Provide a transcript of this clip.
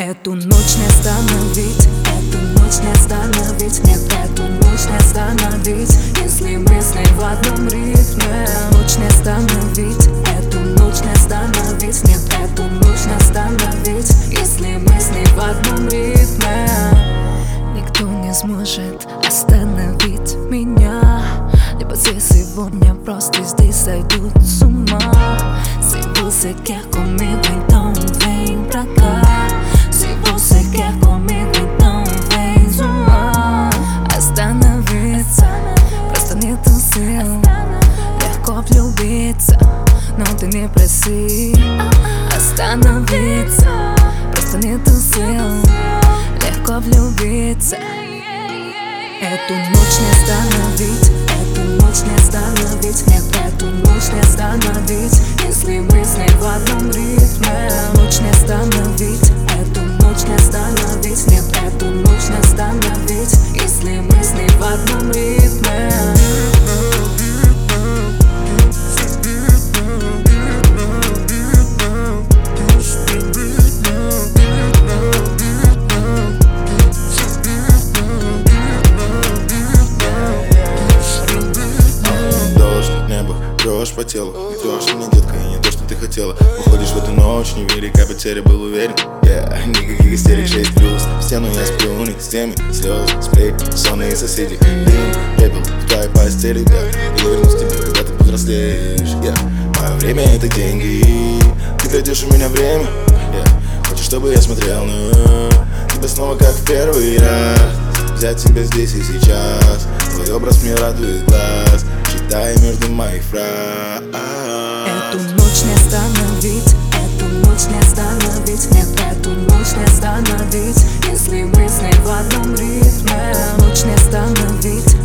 Эту ночь не остановить, эту ночь не остановить, нет, эту ночь не остановить, если мы с ней в одном ритме. Ночь не остановить, эту ночь не остановить, нет, эту ночь не остановить, если мы с ней в одном ритме. Никто не сможет остановить меня, либо все сегодня просто здесь saindo с ума. Se você quer comigo, então vem pra cá. Se você quer comigo, então vem zoar. Остановиться просто нету сил, легко влюбиться, но ты не проси. Остановиться просто нету сил, легко влюбиться. Эту ночь не остановить, эту ночь не остановить, нет, эту ночь не остановить, если мы с ней в одном ритме. Ночь не остановить, эту ночь не остановить, нет, эту ночь не остановить, если мы с ней в одном ритме. По телу, не то, что мне, детка, и не то, что ты хотела. Уходишь в эту ночь, невелика потеря, был уверен. Никаких истерик, 6+. В стену я сплю, не с теми слез, сплетни, сонные соседи. Дым, пепел в твоей постели, да. Я вернусь к тебе, когда ты повзрослеешь. Мое время — это деньги, ты крадешь у меня время. Хочешь, чтобы я смотрел на тебя снова, как в первый раз. Взять тебя здесь и сейчас, твой образ мне радует глаз, читая между моих фраз. Эту ночь не остановить, эту ночь не остановить, нет, эту ночь не остановить, если мы с ней в одном ритме. Ночь не остановить,